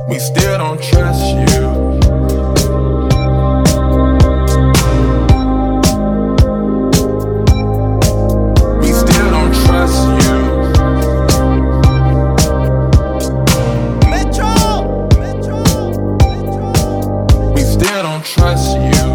We still don't trust you. We still don't trust you. We still don't trust you.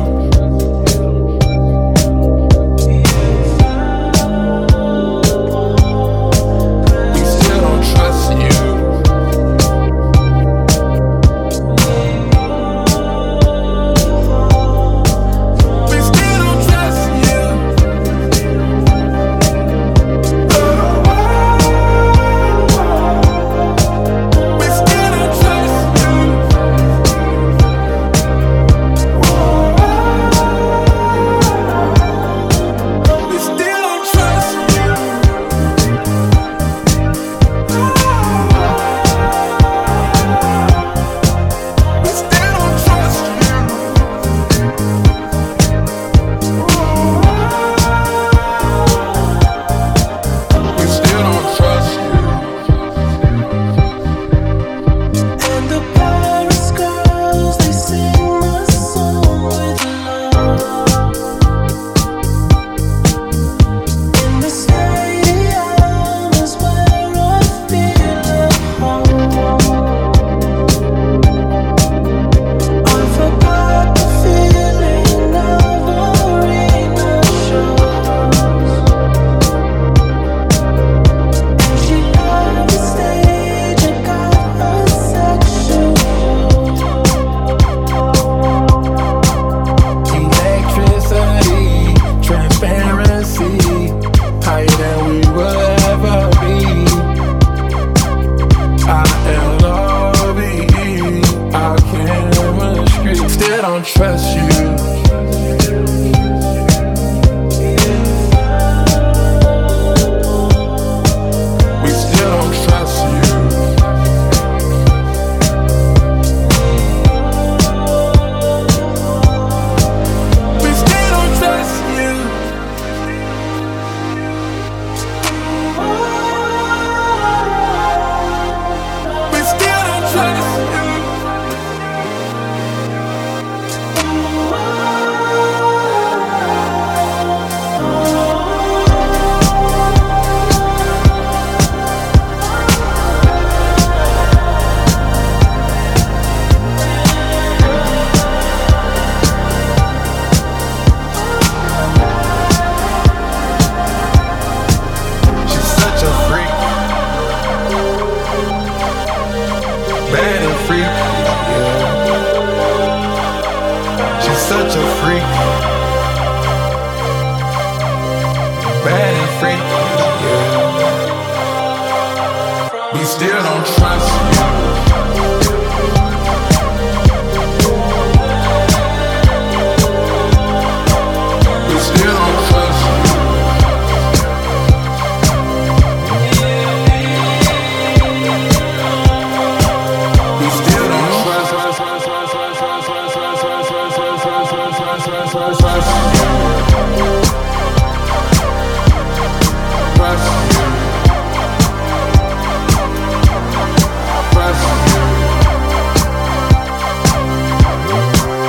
Don't trust you. We still don't trust you. We still don't trust you. We still don't trust you. Bad and freak, yeah. She's such a freak. Bad and freak, yeah. We still don't trust you. We still don't trust you.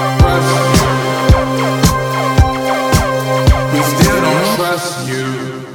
We still don't trust you.